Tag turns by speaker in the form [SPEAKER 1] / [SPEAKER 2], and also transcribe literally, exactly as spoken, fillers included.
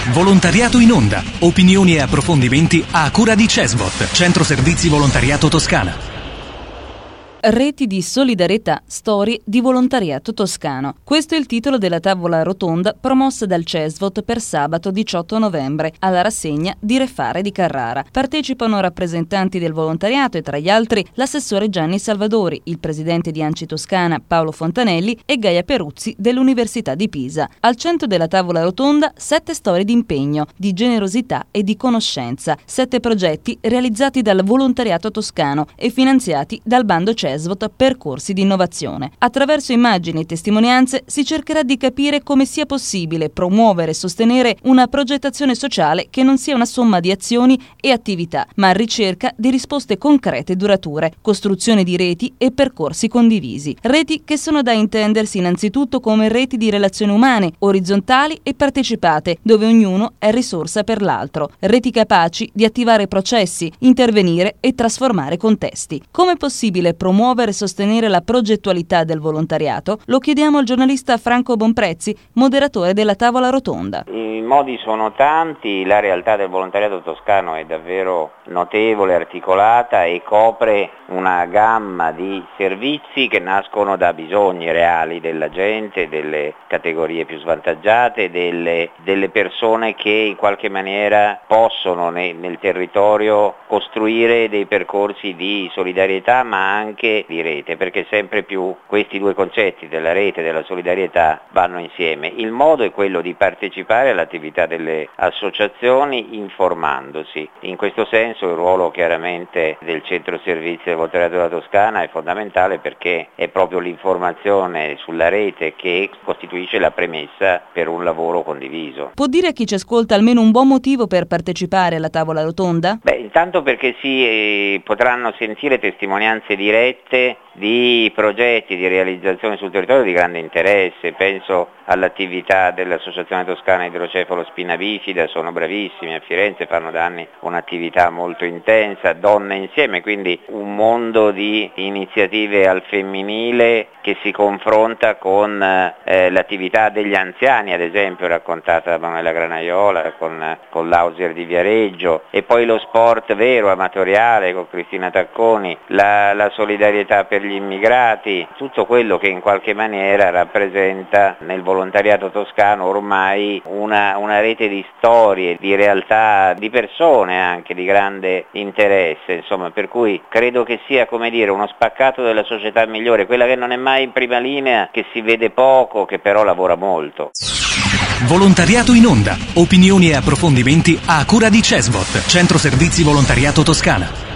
[SPEAKER 1] Volontariato in onda. Opinioni e approfondimenti a cura di Cesvot, Centro Servizi Volontariato Toscana.
[SPEAKER 2] Reti di solidarietà, storie di volontariato toscano. Questo è il titolo della tavola rotonda promossa dal Cesvot per sabato diciotto novembre alla rassegna di Refare di Carrara. Partecipano rappresentanti del volontariato e tra gli altri l'assessore Gianni Salvadori, il presidente di ANCI Toscana Paolo Fontanelli e Gaia Peruzzi dell'Università di Pisa. Al centro della tavola rotonda sette storie di impegno, di generosità e di conoscenza, sette progetti realizzati dal volontariato toscano e finanziati dal bando Cesvot Percorsi di Innovazione. Attraverso immagini e testimonianze si cercherà di capire come sia possibile promuovere e sostenere una progettazione sociale che non sia una somma di azioni e attività, ma ricerca di risposte concrete e durature, costruzione di reti e percorsi condivisi. Reti che sono da intendersi innanzitutto come reti di relazioni umane, orizzontali e partecipate, dove ognuno è risorsa per l'altro. Reti capaci di attivare processi, intervenire e trasformare contesti. Come è possibile promuovere e sostenere la progettualità del volontariato? Lo chiediamo al giornalista Franco Bonprezzi, moderatore della tavola rotonda.
[SPEAKER 3] I modi sono tanti, la realtà del volontariato toscano è davvero notevole, articolata e copre una gamma di servizi che nascono da bisogni reali della gente, delle categorie più svantaggiate, delle, delle persone che in qualche maniera possono ne, nel territorio costruire dei percorsi di solidarietà ma anche di rete, perché sempre più questi due concetti della rete e della solidarietà vanno insieme. Il modo è quello di partecipare all'attività delle associazioni informandosi. In questo senso il ruolo chiaramente del Centro Servizi del Volontariato della Toscana è fondamentale, perché è proprio l'informazione sulla rete che costituisce la premessa per un lavoro condiviso.
[SPEAKER 2] Può dire a chi ci ascolta almeno un buon motivo per partecipare alla tavola rotonda?
[SPEAKER 3] Beh, intanto perché si eh, potranno sentire testimonianze dirette di progetti di realizzazione sul territorio di grande interesse. Penso all'attività dell'Associazione Toscana Idrocefalo Spina Bifida, sono bravissimi, a Firenze fanno da anni un'attività molto intensa, Donne Insieme, quindi un mondo di iniziative al femminile che si confronta con eh, l'attività degli anziani, ad esempio raccontata da Manuela Granaiola con, con l'Ausier di Viareggio, e poi lo sport vero, amatoriale con Cristina Tacconi, la, la solidarietà per gli immigrati, tutto quello che in qualche maniera rappresenta nel volontariato toscano ormai una, una rete di storie, di realtà, di persone anche di grande interesse, insomma, per cui credo che sia, come dire, uno spaccato della società migliore, quella che non è mai in prima linea, che si vede poco, che però lavora molto.
[SPEAKER 1] Volontariato in onda. Opinioni e approfondimenti a cura di Cesvot, Centro Servizi Volontariato Toscana.